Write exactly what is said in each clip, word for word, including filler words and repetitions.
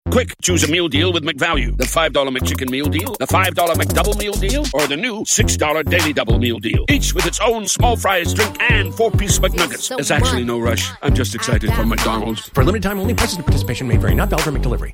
Quick, choose a meal deal with McValue. The five dollar McChicken meal deal, the five dollar McDouble meal deal, or the new six dollar Daily Double meal deal. Each with its own small fries, drink, and four-piece McNuggets. There's actually no rush. I'm just excited for McDonald's. For a limited time only, prices and participation may vary. Not valid for McDelivery.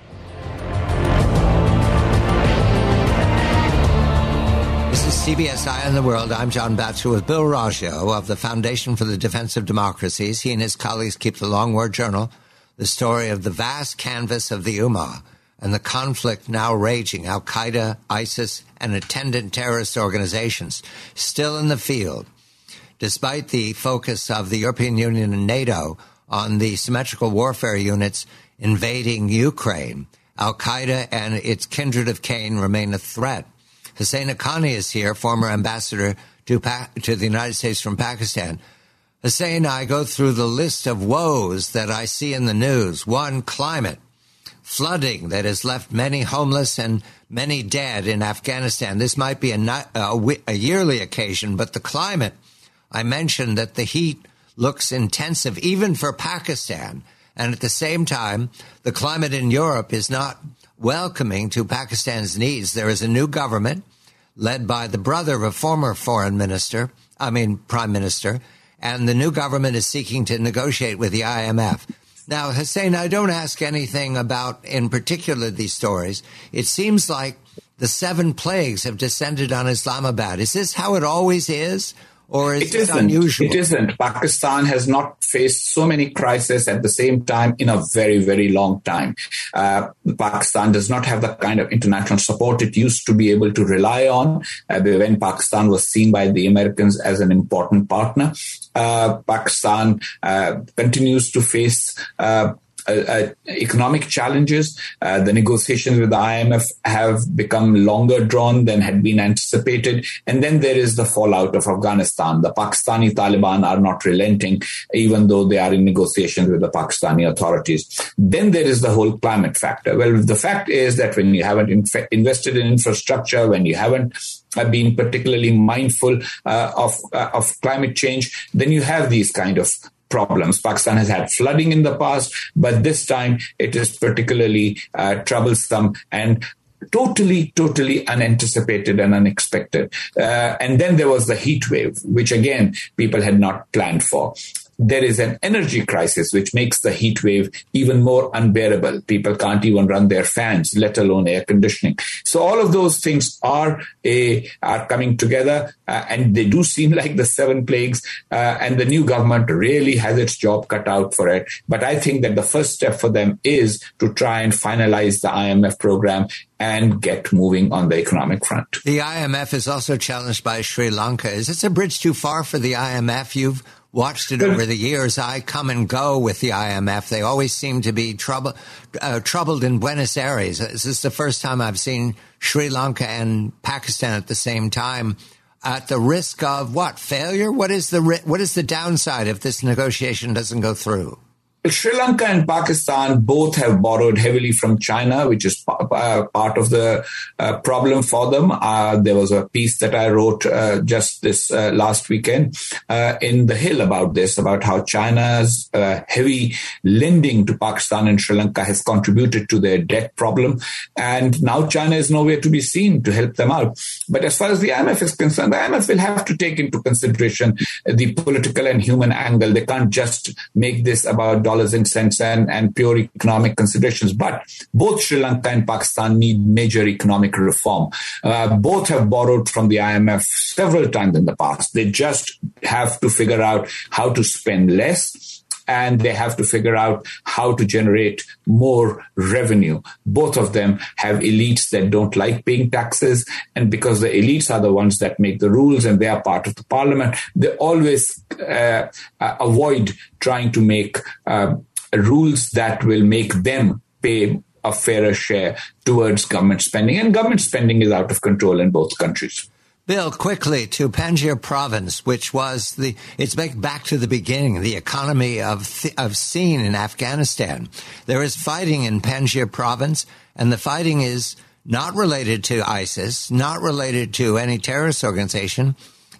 This is C B S Eye on the World. I'm John Batchelor with Bill Raggio of the Foundation for the Defense of Democracies. He and his colleagues keep the Long War Journal, the story of the vast canvas of the Ummah and the conflict now raging, Al-Qaeda, ISIS, and attendant terrorist organizations still in the field. Despite the focus of the European Union and NATO on the symmetrical warfare units invading Ukraine, Al-Qaeda and its kindred of Cain remain a threat. Hussein Haqqani is here, former ambassador to, pa- to the United States from Pakistan. Hussein, I go through the list of woes that I see in the news. One, climate. Flooding that has left many homeless and many dead in Afghanistan. This might be a, a, a yearly occasion, but the climate, I mentioned that the heat looks intensive even for Pakistan. And at the same time, the climate in Europe is not welcoming to Pakistan's needs. There is a new government led by the brother of a former foreign minister, I mean, prime minister, and the new government is seeking to negotiate with the I M F. Now, Hussein, I don't ask anything about, in particular, these stories. It seems like the seven plagues have descended on Islamabad. Is this how it always is? Or is it, it unusual? It isn't. Pakistan has not faced so many crises at the same time in a very, very long time. Uh, Pakistan does not have the kind of international support it used to be able to rely on uh, when Pakistan was seen by the Americans as an important partner. Uh, Pakistan uh, continues to face uh, Uh, uh, economic challenges. Uh, the negotiations with the I M F have become longer drawn than had been anticipated. And then there is the fallout of Afghanistan. The Pakistani Taliban are not relenting, even though they are in negotiations with the Pakistani authorities. Then there is the whole climate factor. Well, the fact is that when you haven't inf- invested in infrastructure, when you haven't uh, been particularly mindful uh, of, uh, of climate change, then you have these kind of problems. Pakistan has had flooding in the past, but this time it is particularly uh, troublesome and totally, totally unanticipated and unexpected. Uh, and then there was the heat wave, which again, people had not planned for. There is an energy crisis, which makes the heat wave even more unbearable. People can't even run their fans, let alone air conditioning. So all of those things are a, are coming together, uh, and they do seem like the seven plagues, uh, and the new government really has its job cut out for it. But I think that the first step for them is to try and finalize the I M F program and get moving on the economic front. The I M F is also challenged by Sri Lanka. Is this a bridge too far for the I M F? You've watched it over the years. I come and go with the I M F. They always seem to be trouble, uh, troubled in Buenos Aires. This is the first time I've seen Sri Lanka and Pakistan at the same time, at the risk of what? Failure? What is the what is the downside if this negotiation doesn't go through? Sri Lanka and Pakistan both have borrowed heavily from China, which is uh, part of the uh, problem for them. Uh, there was a piece that I wrote uh, just this uh, last weekend uh, in The Hill about this, about how China's uh, heavy lending to Pakistan and Sri Lanka has contributed to their debt problem. And now China is nowhere to be seen to help them out. But as far as the I M F is concerned, the I M F will have to take into consideration the political and human angle. They can't just make this about dollars and cents and, and pure economic considerations. But both Sri Lanka and Pakistan need major economic reform. Uh, both have borrowed from the I M F several times in the past. They just have to figure out how to spend less, and they have to figure out how to generate more revenue. Both of them have elites that don't like paying taxes, and because the elites are the ones that make the rules and they are part of the parliament, they always uh, uh, avoid trying to make uh, rules that will make them pay a fairer share towards government spending. And government spending is out of control in both countries. Bill, quickly to Panjshir province, which was the, it's back to the beginning, the economy of, of scene in Afghanistan. There is fighting in Panjshir province, and the fighting is not related to ISIS, not related to any terrorist organization.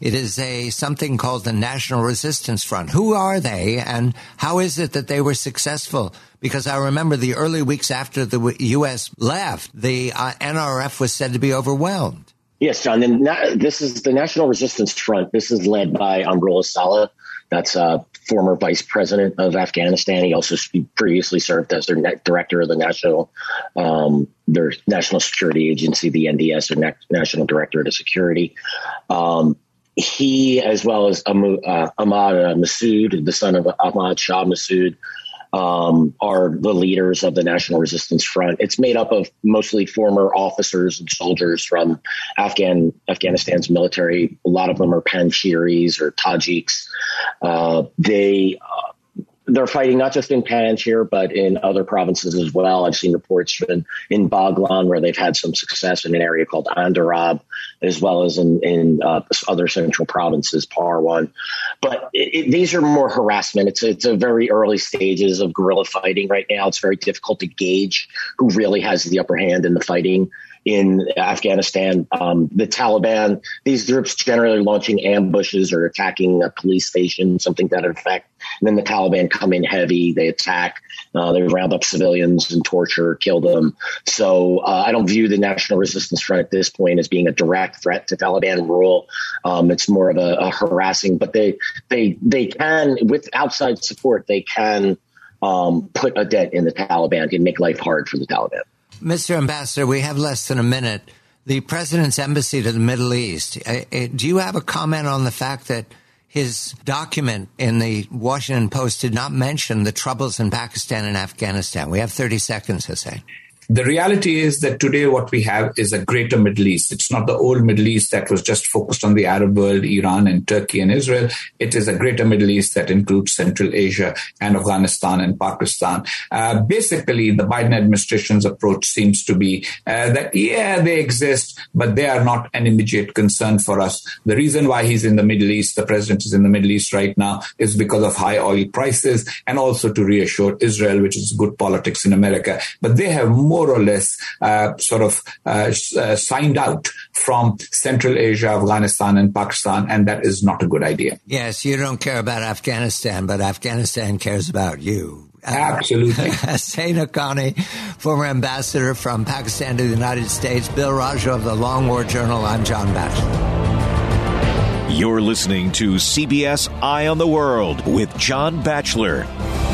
It is a something called the National Resistance Front. Who are they, and how is it that they were successful? Because I remember the early weeks after the U S left, the uh, N R F was said to be overwhelmed. Yes, John. And na- this is the National Resistance Front. This is led by Amrullah Saleh. That's a former vice president of Afghanistan. He also previously served as their net director of the national, um, their national security agency, the N D S, or na- national directorate of security. Um, he, as well as Am- uh, Ahmad uh, Massoud, the son of Ahmad Shah Massoud, um, are the leaders of the National Resistance Front. It's made up of mostly former officers and soldiers from Afghan Afghanistan's military. A lot of them are Panjshiris or Tajiks. Uh, they uh, they're fighting not just in Panjshir, but in other provinces as well. I've seen reports in, in Baghlan where they've had some success in an area called Andarab, as well as in, in uh, other central provinces, Parwan. But it, it, these are more harassment. It's, it's a very early stages of guerrilla fighting right now. It's very difficult to gauge who really has the upper hand in the fighting in Afghanistan. Um, the Taliban, these groups generally launching ambushes or attacking a police station, something to that effect. And then the Taliban come in heavy, they attack, uh, they round up civilians and torture, kill them. So uh, I don't view the National Resistance Front at this point as being a direct threat to Taliban rule. Um, it's more of a, a harassing, but they, they, they can, with outside support, they can um, put a dent in the Taliban and make life hard for the Taliban. Mister Ambassador, we have less than a minute. The president's embassy to the Middle East, uh, uh, do you have a comment on the fact that his document in the Washington Post did not mention the troubles in Pakistan and Afghanistan? We have thirty seconds, Hussein. The reality is that today what we have is a greater Middle East. It's not the old Middle East that was just focused on the Arab world, Iran and Turkey and Israel. It is a greater Middle East that includes Central Asia and Afghanistan and Pakistan. Uh, basically, the Biden administration's approach seems to be uh, that, yeah, they exist, but they are not an immediate concern for us. The reason why he's in the Middle East, the president is in the Middle East right now, is because of high oil prices and also to reassure Israel, which is good politics in America. But they have more more or less uh, sort of uh, uh, signed out from Central Asia, Afghanistan, and Pakistan, and that is not a good idea. Yes, you don't care about Afghanistan, but Afghanistan cares about you. Absolutely. Hussein Haqqani, former ambassador from Pakistan to the United States. Bill Rajo of the Long War Journal. I'm John Batchelor. You're listening to C B S Eye on the World with John Batchelor.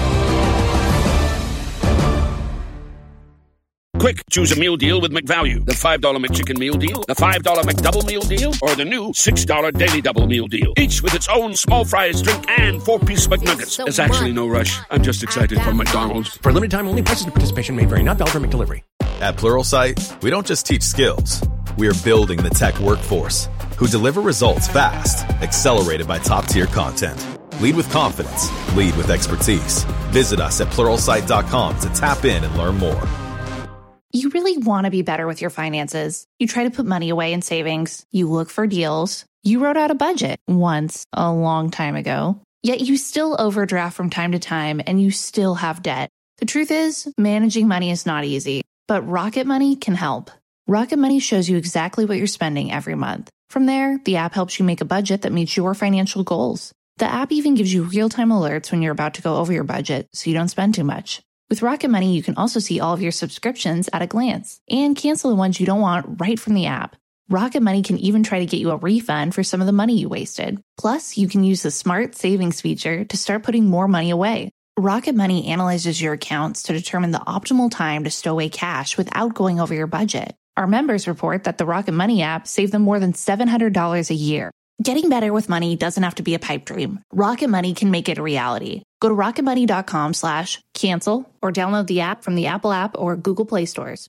Quick, choose a meal deal with McValue. The five dollar McChicken Meal Deal, the five dollar McDouble Meal Deal, or the new six dollar Daily Double Meal Deal. Each with its own small fries, drink, and four-piece McNuggets. There's actually no rush. I'm just excited for McDonald's. For limited time only, prices and participation may vary. Not valid for McDelivery. At Pluralsight, we don't just teach skills. We are building the tech workforce who deliver results fast, accelerated by top-tier content. Lead with confidence. Lead with expertise. Visit us at Pluralsight dot com to tap in and learn more. You really want to be better with your finances. You try to put money away in savings. You look for deals. You wrote out a budget once a long time ago. Yet you still overdraft from time to time and you still have debt. The truth is, managing money is not easy, but Rocket Money can help. Rocket Money shows you exactly what you're spending every month. From there, the app helps you make a budget that meets your financial goals. The app even gives you real-time alerts when you're about to go over your budget so you don't spend too much. With Rocket Money, you can also see all of your subscriptions at a glance and cancel the ones you don't want right from the app. Rocket Money can even try to get you a refund for some of the money you wasted. Plus, you can use the Smart Savings feature to start putting more money away. Rocket Money analyzes your accounts to determine the optimal time to stow away cash without going over your budget. Our members report that the Rocket Money app saved them more than seven hundred dollars a year. Getting better with money doesn't have to be a pipe dream. Rocket Money can make it a reality. Go to rocketmoney.com slash cancel or download the app from the Apple app or Google Play stores.